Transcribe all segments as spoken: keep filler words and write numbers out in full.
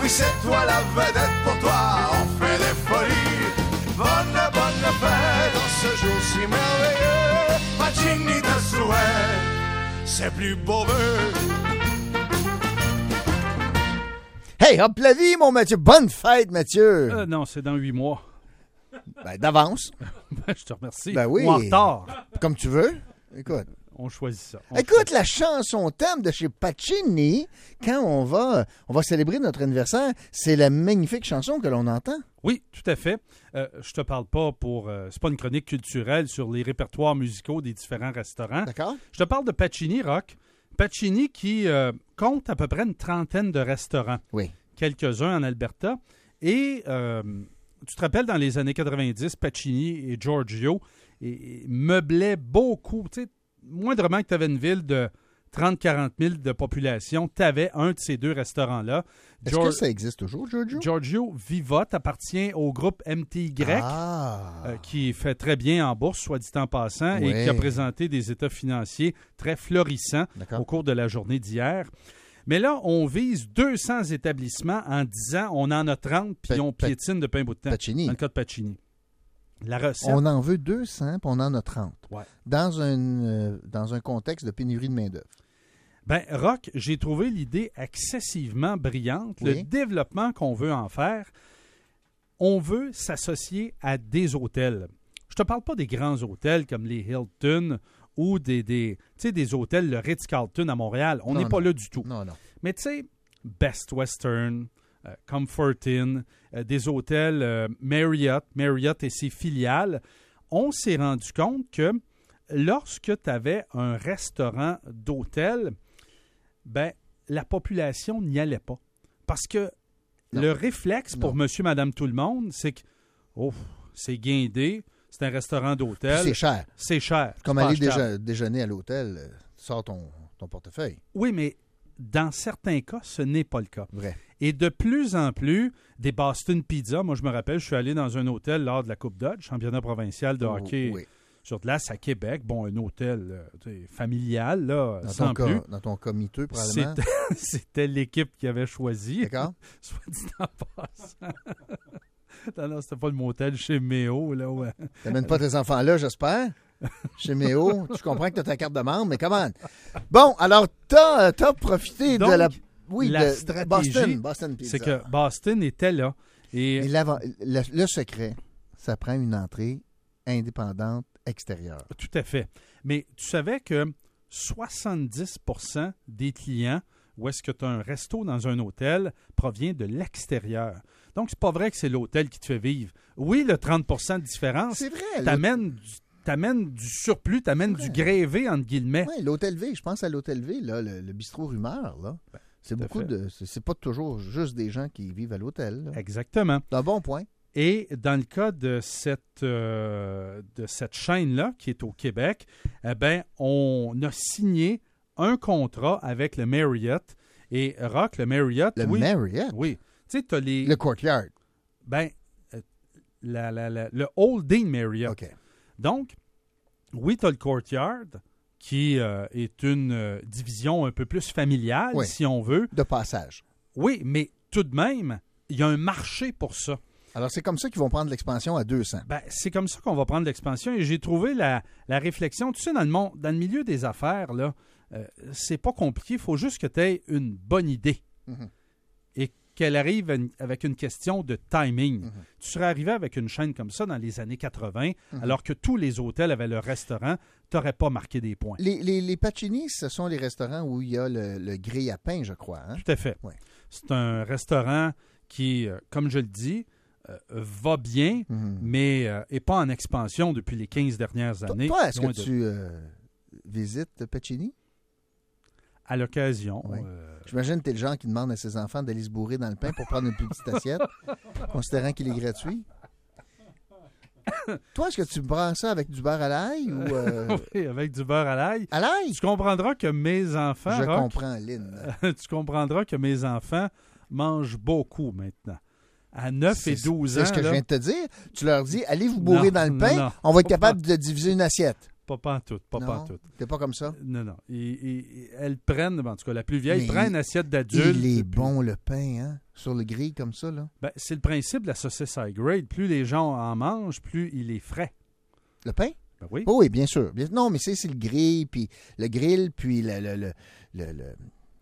Oui, c'est toi la vedette, pour toi on fait des folies. Bonne, bonne fête en ce jour si merveilleux. Pacini te souhaite ses plus beaux vœux. Hey, hop la vie, mon Mathieu. Bonne fête, Mathieu. Euh, non, c'est dans huit mois. Ben, d'avance. Ben, je te remercie. Ben oui. Ou en retard. Comme tu veux. Écoute. On choisit ça. On Écoute, choisit. la chanson thème de chez Pacini, quand on va, on va célébrer notre anniversaire, c'est la magnifique chanson que l'on entend. Oui, tout à fait. Euh, je te parle pas pour... Euh, c'est pas une chronique culturelle sur les répertoires musicaux des différents restaurants. D'accord? Je te parle de Pacini, Rock. Pacini qui euh, compte à peu près une trentaine de restaurants. Oui. Quelques-uns en Alberta. Et euh, tu te rappelles, dans les années quatre-vingt-dix, Pacini et Giorgio et, et meublaient beaucoup. Tu sais, moindrement que tu avais une ville de trente à quarante mille de population, tu avais un de ces deux restaurants-là. Est-ce Gior- que ça existe toujours, Giorgio? Giorgio Vivotte appartient au groupe M T Y, Ah. euh, qui fait très bien en bourse, soit dit en passant, Ouais. et qui a présenté des états financiers très florissants D'accord. au cours de la journée d'hier. Mais là, on vise deux cents établissements en dix ans. On en a trente, puis Pa- on pa- piétine depuis un bout de temps. Pacini. Dans le cas de Pacini. La recette... On en veut deux cents, puis on en a trente. Ouais. Dans un, euh, dans un contexte de pénurie de main-d'œuvre. Ben, Rock, j'ai trouvé l'idée excessivement brillante. Oui. Le développement qu'on veut en faire, on veut s'associer à des hôtels. Je te parle pas des grands hôtels comme les Hilton ou des, des, tu sais, des hôtels, le Ritz-Carlton à Montréal. On Non, n'est pas non. là du tout. Non, non. Mais tu sais, Best Western, euh, Comfort Inn, euh, des hôtels euh, Marriott, Marriott et ses filiales, on s'est rendu compte que lorsque tu avais un restaurant d'hôtel, ben, la population n'y allait pas. Parce que Non. le réflexe pour Non. monsieur, madame, tout le monde, c'est que, oh, c'est guindé, c'est un restaurant Puis d'hôtel, c'est cher. c'est cher. Comme c'est pas aller achetable. déje- déjeuner à l'hôtel, euh, tu sors ton, ton portefeuille. Oui, mais dans certains cas, ce n'est pas le cas. Vrai. Et de plus en plus, des Boston Pizza. Moi, je me rappelle, je suis allé dans un hôtel lors de la Coupe Dodge, championnat provincial de hockey Oui. sur glace à Québec. Bon, un hôtel euh, tu sais, familial, là, Dans sans ton, plus. cas, dans ton cas miteux, probablement. C'était, c'était l'équipe qui avait choisi. D'accord? Soit dit en passant. non, non, c'était pas le motel chez Méo, là. Ouais. T'amènes pas tes enfants là, j'espère? Chez Méo, tu comprends que tu as ta carte de membre, mais comment? Bon, alors, t'as as profité Donc, de la... Oui, la de stratégie, Boston, Boston Pizza. C'est que Boston était là. Et Et l'avant- le, le secret, ça prend une entrée indépendante extérieure. tout à fait. Mais tu savais que soixante-dix pour cent des clients où est-ce que tu as un resto dans un hôtel provient de l'extérieur. Donc, c'est pas vrai que c'est l'hôtel qui te fait vivre. Oui, le trente pour cent de différence C'est vrai. t'amène du, t'amène du surplus, t'amène C'est du vrai. grévé, entre guillemets. Oui, l'hôtel V, je pense à l'hôtel V, là, le, le bistrot Rumeur, là. c'est tout à beaucoup fait. de... C'est c'est pas toujours juste des gens qui vivent à l'hôtel. là. Exactement. C'est un bon point. Et dans le cas de cette, euh, de cette chaîne-là, qui est au Québec, eh ben, on a signé un contrat avec le Marriott. Et Rock, le Marriott, Le oui. Marriott, Oui. Tu sais, tu as les... le Courtyard. Ben, euh, la, la, la- le Holding Marriott. OK. Donc, oui, tu as le Courtyard, qui euh, est une euh, division un peu plus familiale, Oui. si on veut. De passage. Oui, mais tout de même, il y a un marché pour ça. Alors, c'est comme ça qu'ils vont prendre l'expansion à deux cents. Ben, c'est comme ça qu'on va prendre l'expansion. Et j'ai trouvé la, la réflexion. Tu sais, dans le monde, dans le milieu des affaires, là, euh, c'est pas compliqué. Il faut juste que tu aies une bonne idée. Mhm. Et qu'elle arrive une- avec une question de timing. Mhm. Tu serais arrivé avec une chaîne comme ça dans les années quatre-vingts, Mhm. alors que tous les hôtels avaient leur restaurant, tu n'aurais pas marqué des points. Les, les, les Pacini, ce sont les restaurants où il y a le, le grille à pain, je crois. Hein? Tout à fait. Ouais. C'est un restaurant qui, euh, comme je le dis, euh, va bien, Mhm. mais n'est pas en expansion depuis les quinze dernières Toi, années. toi, est-ce Loin que de- tu euh, visites Pacini? À l'occasion. Ouais. euh, J'imagine que tu es le genre qui demande à ses enfants d'aller se bourrer dans le pain pour prendre une plus petite assiette, considérant qu'il est gratuit. Toi, est-ce que tu prends ça avec du beurre à l'ail ou euh, oui, avec du beurre à l'ail. à l'ail? Tu comprendras que mes enfants, Je Rock, comprends, Lynn. tu comprendras que mes enfants mangent beaucoup maintenant. À neuf et douze ans. C'est ce que là, je viens de te dire. Tu leur dis, allez vous bourrer Non, dans le non, pain, non. on va être capable de diviser une assiette. pas, pas en tout, pas, non, pas en tout. T'es pas comme ça? Non, non. Et, et, et elles prennent, en tout cas, la plus vieille, Mais prend une assiette d'adulte. Il est puis- bon, le pain, hein? Sur le grill, comme ça, là. Ben, c'est le principe de la saucisse high grade. Plus les gens en mangent, plus il est frais. Le pain? Ben oui. Oh, oui, bien sûr. Bien- Non, mais c'est c'est le grill, puis le grill, puis le... le, le, le, le-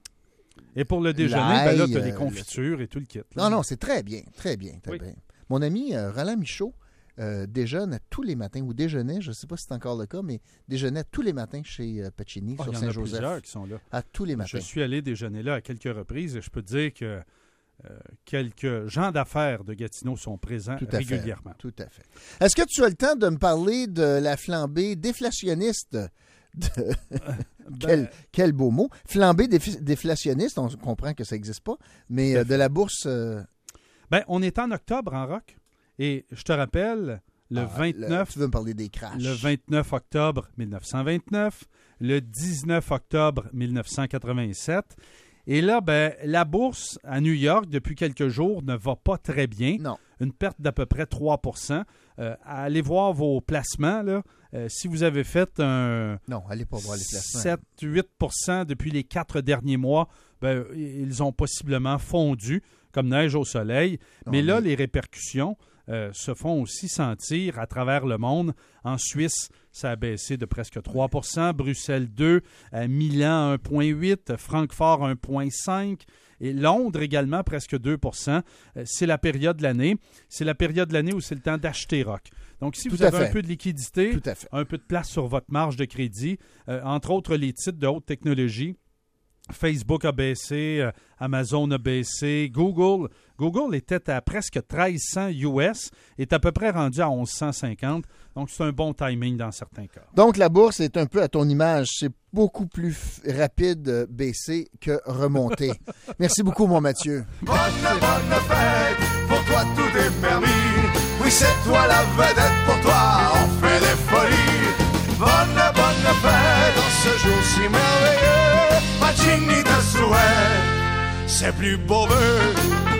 Et pour le déjeuner, l'ail, ben là, tu as euh, les confitures et tout le kit. là. Non, non, c'est très bien, très bien, très Oui. bien. Mon ami euh, Roland Michaud euh, déjeune à tous les matins, ou déjeunait, je ne sais pas si c'est encore le cas, mais déjeunait tous les matins chez euh, Pacini Ah, sur il y en a Saint-Joseph. plusieurs qui sont là. À tous les Je matins. suis allé déjeuner là à quelques reprises et je peux te dire que euh, quelques gens d'affaires de Gatineau sont présents Tout à fait. régulièrement. Tout à fait. Est-ce que tu as le temps de me parler de la flambée déflationniste de... Ben, quel, quel beau mot. Flambée déf- déflationniste, on comprend que ça n'existe pas, mais Tout à euh, de la bourse... euh, ben, on est en octobre en rock et je te rappelle, le ah, vingt-neuf le- tu veux me parler des crashs. Le vingt-neuf octobre mille neuf cent vingt-neuf, le dix-neuf octobre mille neuf cent quatre-vingt-sept. Et là, ben, la bourse à New York, depuis quelques jours, ne va pas très bien. Non. Une perte d'à peu près trois pour cent. Euh, allez voir vos placements. Là. Euh, si vous avez fait un Non, allez pas voir les placements. sept à huit pour cent depuis les quatre derniers mois, ben, ils ont possiblement fondu comme neige au soleil. Non, mais là, mais- les répercussions euh, se font aussi sentir à travers le monde. En Suisse, ça a baissé de presque trois pour cent. Bruxelles deux, à Milan un virgule huit, Francfort un virgule cinq et Londres également presque deux pour cent. Euh, c'est la période de l'année. C'est la période de l'année où c'est le temps d'acheter rock. Donc, si Tout vous à avez fait. un peu de liquidité, Tout à fait. un peu de place sur votre marge de crédit, euh, entre autres les titres de haute technologie, Facebook a baissé, euh, Amazon a baissé, Google, Google était à presque treize cents U S, est à peu près rendu à onze cent cinquante, donc c'est un bon timing dans certains cas. Donc, la bourse est un peu à ton image. C'est beaucoup plus f- rapide de baisser que remonter. Merci beaucoup, mon Mathieu. Bonne, bonne fête, pour toi tout est permis. Oui, c'est toi la vedette, pour toi on fait des folies. Bonne, bonne fête, en ce jour si merveilleux. Pacini te souhaite ses plus beaux vœux.